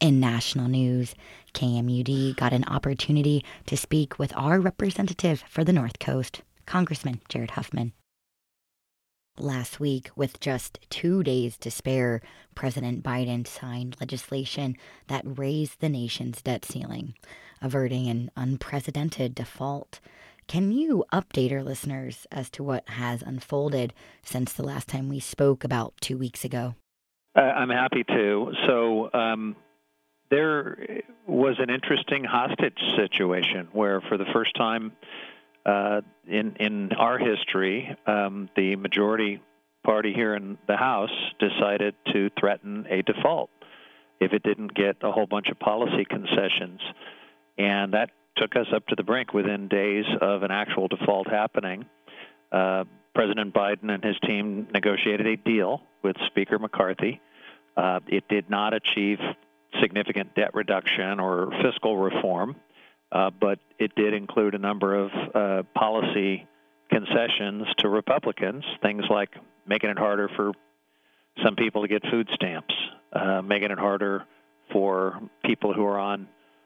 In national news, KMUD got an opportunity to speak with our representative for the North Coast, Congressman Jared Huffman. Last week, with just 2 days to spare, President Biden signed legislation that raised the nation's debt ceiling, averting an unprecedented default. Can you update our listeners as to what has unfolded since the last time we spoke about 2 weeks ago? I'm happy to. So there was an interesting hostage situation where, for the first time in our history, the majority party here in the House decided to threaten a default if it didn't get a whole bunch of policy concessions. And that took us up to the brink within days of an actual default happening. President Biden and his team negotiated a deal with Speaker McCarthy. It did not achieve significant debt reduction or fiscal reform, but it did include a number of policy concessions to Republicans, things like making it harder for some people to get food stamps, making it harder for people who are on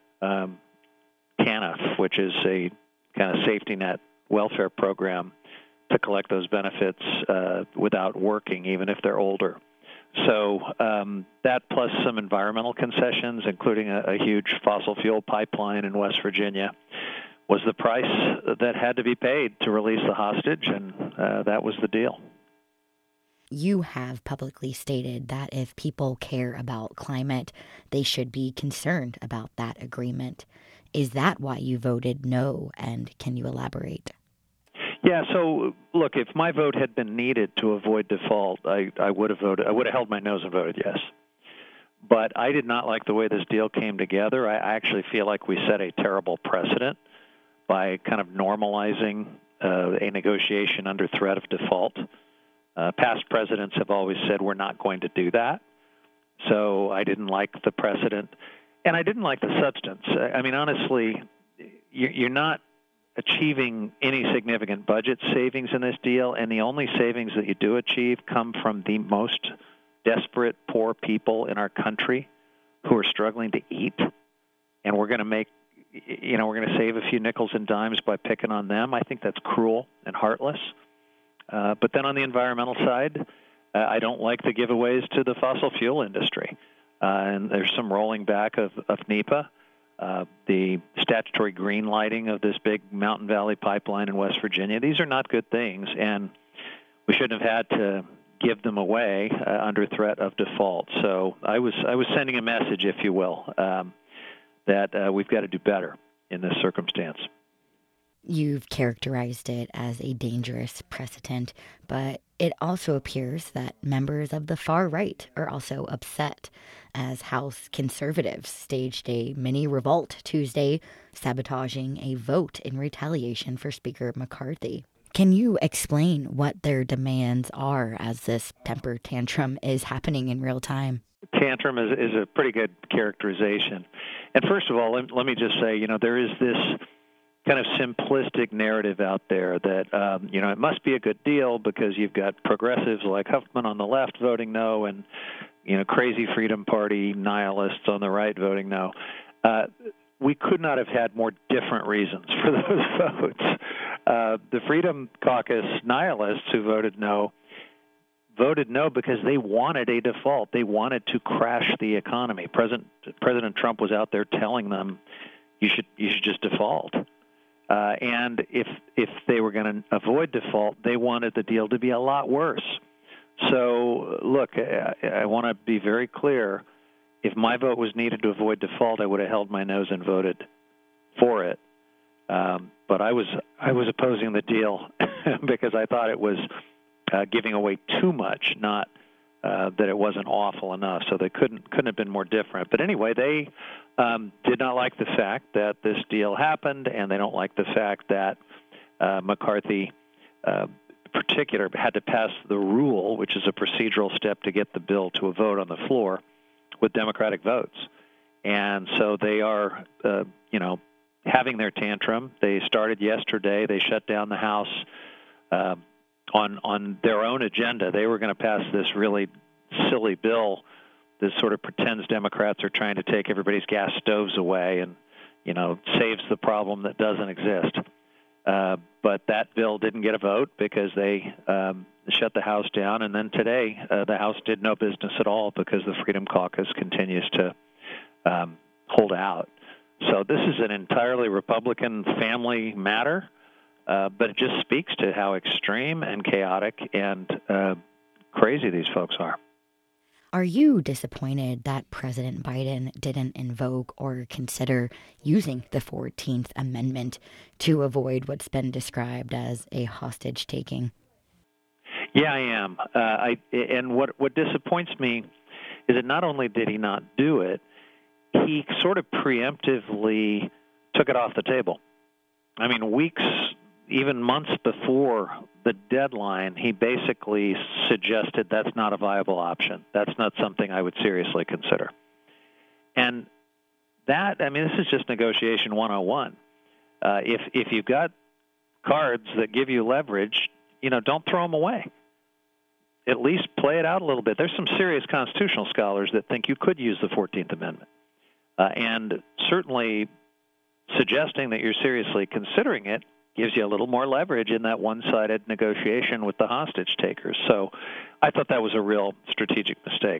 TANF, which is a kind of safety net welfare program, to collect those benefits without working, even if they're older. So that plus some environmental concessions, including a huge fossil fuel pipeline in West Virginia, was the price that had to be paid to release the hostage, and that was the deal. You have publicly stated that if people care about climate, they should be concerned about that agreement. Is that why you voted no, and can you elaborate? Yeah, so look, if my vote had been needed to avoid default, I would have voted. I would have held my nose and voted yes. But I did not like the way this deal came together. I actually feel like we set a terrible precedent by kind of normalizing a negotiation under threat of default. Past presidents have always said we're not going to do that. So I didn't like the precedent, and I didn't like the substance. I mean, honestly, you're not achieving any significant budget savings in this deal, and the only savings that you do achieve come from the most desperate, poor people in our country who are struggling to eat. And we're going to we're going to save a few nickels and dimes by picking on them. I think that's cruel and heartless. But then on the environmental side, I don't like the giveaways to the fossil fuel industry. And there's some rolling back of NEPA. The statutory green lighting of this big Mountain Valley pipeline in West Virginia. These are not good things, and we shouldn't have had to give them away under threat of default. So I was sending a message, if you will, that we've got to do better in this circumstance. You've characterized it as a dangerous precedent, but it also appears that members of the far right are also upset, as House conservatives staged a mini revolt Tuesday, sabotaging a vote in retaliation for Speaker McCarthy. Can you explain what their demands are as this temper tantrum is happening in real time? Tantrum is a pretty good characterization. And first of all, let me just say, there is this kind of simplistic narrative out there that, it must be a good deal because you've got progressives like Huffman on the left voting no and, crazy Freedom Party nihilists on the right voting no. We could not have had more different reasons for those votes. The Freedom Caucus nihilists who voted no because they wanted a default. They wanted to crash the economy. President Trump was out there telling them, you should just default. And if they were going to avoid default, they wanted the deal to be a lot worse. So, look, I want to be very clear. If my vote was needed to avoid default, I would have held my nose and voted for it. But I was opposing the deal because I thought it was giving away too much, not that it wasn't awful enough. So they couldn't have been more different. But anyway, they did not like the fact that this deal happened, and they don't like the fact that McCarthy, in particular, had to pass the rule, which is a procedural step to get the bill to a vote on the floor, with Democratic votes. And so they are, having their tantrum. They started yesterday. They shut down the House on their own agenda. They were going to pass this really silly bill that sort of pretends Democrats are trying to take everybody's gas stoves away and, saves the problem that doesn't exist. But that bill didn't get a vote because they shut the House down. And then today, the House did no business at all because the Freedom Caucus continues to hold out. So this is an entirely Republican family matter, but it just speaks to how extreme and chaotic and crazy these folks are. Are you disappointed that President Biden didn't invoke or consider using the 14th Amendment to avoid what's been described as a hostage taking? Yeah, I am. And what disappoints me is that not only did he not do it, he sort of preemptively took it off the table. I mean, weeks, even months before the deadline, he basically suggested that's not a viable option. That's not something I would seriously consider. And this is just negotiation 101. If you've got cards that give you leverage, don't throw them away. At least play it out a little bit. There's some serious constitutional scholars that think you could use the 14th Amendment. And certainly suggesting that you're seriously considering it gives you a little more leverage in that one-sided negotiation with the hostage takers. So I thought that was a real strategic mistake.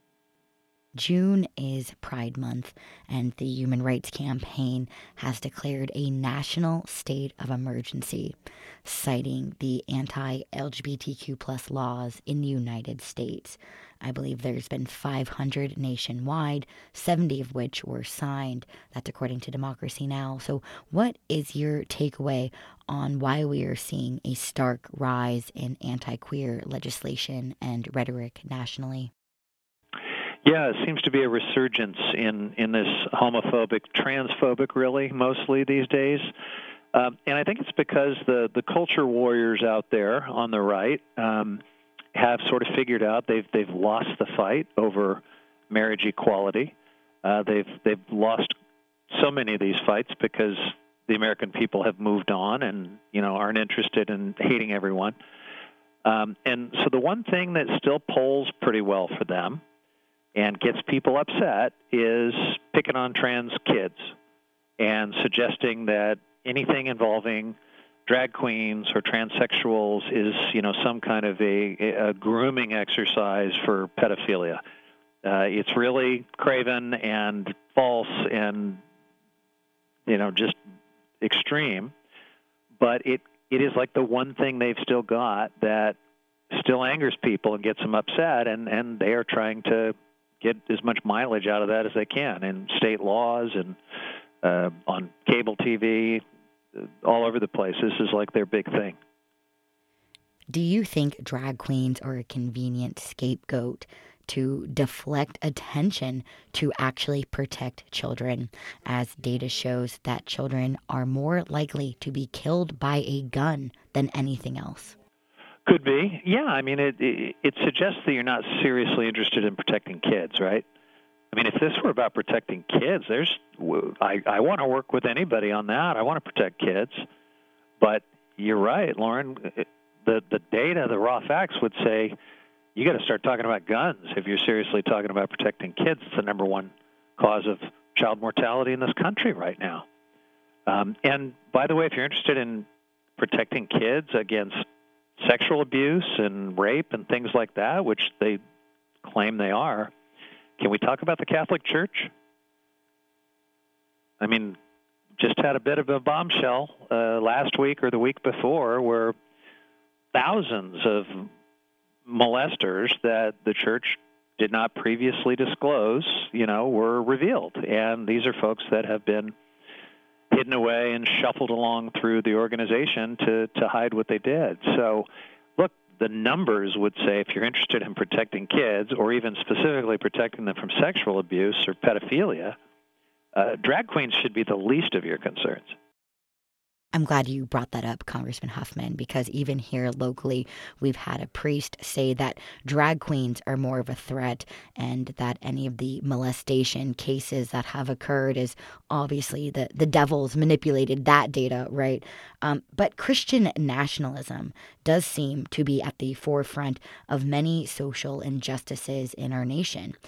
June is Pride Month, and the Human Rights Campaign has declared a national state of emergency, citing the anti-LGBTQ+ laws in the United States. I believe there's been 500 nationwide, 70 of which were signed. That's according to Democracy Now! So what is your takeaway on why we are seeing a stark rise in anti-queer legislation and rhetoric nationally? Yeah, it seems to be a resurgence in this homophobic, transphobic, really, mostly these days. And I think it's because the culture warriors out there on the right have sort of figured out they've lost the fight over marriage equality. They've lost so many of these fights because the American people have moved on and aren't interested in hating everyone. And so the one thing that still polls pretty well for them and gets people upset is picking on trans kids and suggesting that anything involving drag queens or transsexuals is, some kind of a grooming exercise for pedophilia. It's really craven and false and, just extreme. But it is like the one thing they've still got that still angers people and gets them upset, and they are trying to get as much mileage out of that as they can in state laws and on cable TV, all over the place. This is like their big thing. Do you think drag queens are a convenient scapegoat to deflect attention to actually protect children, as data shows that children are more likely to be killed by a gun than anything else? Could be. Yeah, it suggests that you're not seriously interested in protecting kids, right? If this were about protecting kids, I want to work with anybody on that. I want to protect kids. But you're right, Lauren. The data, the raw facts would say you got to start talking about guns if you're seriously talking about protecting kids. It's the number one cause of child mortality in this country right now. And by the way, if you're interested in protecting kids against sexual abuse and rape and things like that, which they claim they are, can we talk about the Catholic Church? Just had a bit of a bombshell last week or the week before where thousands of molesters that the church did not previously disclose, were revealed. And these are folks that have been hidden away and shuffled along through the organization to hide what they did. So, look, the numbers would say if you're interested in protecting kids or even specifically protecting them from sexual abuse or pedophilia, drag queens should be the least of your concerns. I'm glad you brought that up, Congressman Huffman, because even here locally, we've had a priest say that drag queens are more of a threat and that any of the molestation cases that have occurred is obviously the devil's manipulated that data, right? But Christian nationalism does seem to be at the forefront of many social injustices in our nation.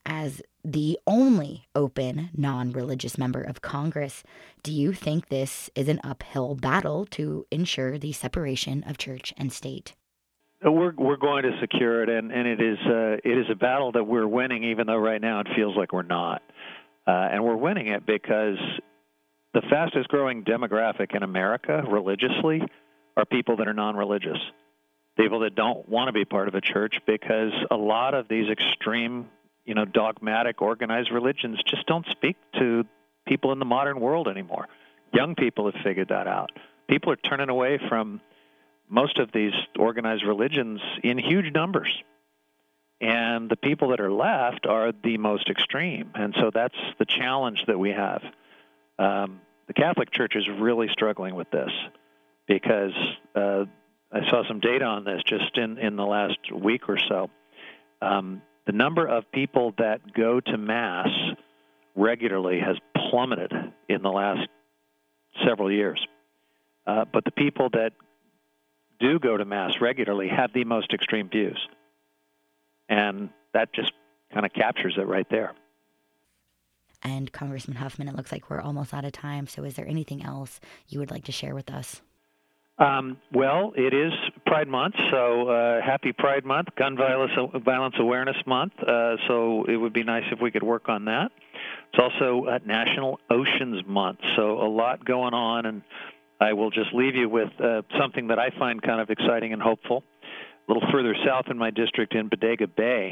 As the only open, non-religious member of Congress, do you think this is an uphill battle to ensure the separation of church and state? We're going to secure it, and it is a battle that we're winning, even though right now it feels like we're not. And we're winning it because the fastest growing demographic in America religiously are people that are non-religious, people that don't want to be part of a church, because a lot of these extreme, dogmatic, organized religions just don't speak to people in the modern world anymore. Young people have figured that out. People are turning away from most of these organized religions in huge numbers. And the people that are left are the most extreme. And so that's the challenge that we have. The Catholic Church is really struggling with this because I saw some data on this just in the last week or so. The number of people that go to Mass regularly has plummeted in the last several years. But the people that do go to Mass regularly have the most extreme views. And that just kind of captures it right there. And Congressman Huffman, it looks like we're almost out of time. So is there anything else you would like to share with us? Well, it is Pride Month, so happy Pride Month, Gun Violence Awareness Month, so it would be nice if we could work on that. It's also National Oceans Month, so a lot going on, and I will just leave you with something that I find kind of exciting and hopeful. A little further south in my district in Bodega Bay,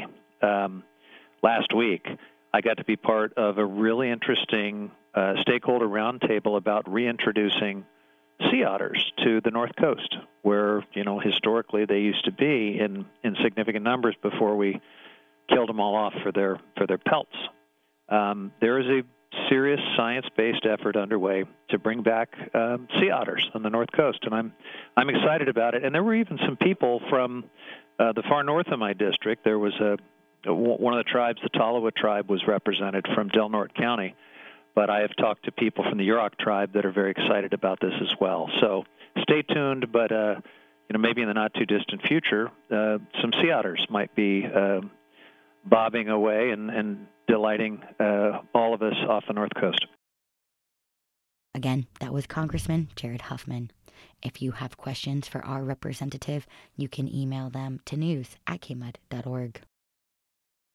last week, I got to be part of a really interesting stakeholder roundtable about reintroducing sea otters to the North Coast, where, historically they used to be in significant numbers before we killed them all off for their pelts. There is a serious science-based effort underway to bring back sea otters on the North Coast, and I'm excited about it. And there were even some people from the far north of my district. There was one of the tribes, the Tolowa tribe, was represented from Del Norte County, but I have talked to people from the Yurok tribe that are very excited about this as well. So stay tuned, but maybe in the not-too-distant future, some sea otters might be bobbing away and delighting all of us off the North Coast. Again, that was Congressman Jared Huffman. If you have questions for our representative, you can email them to news@kmud.org.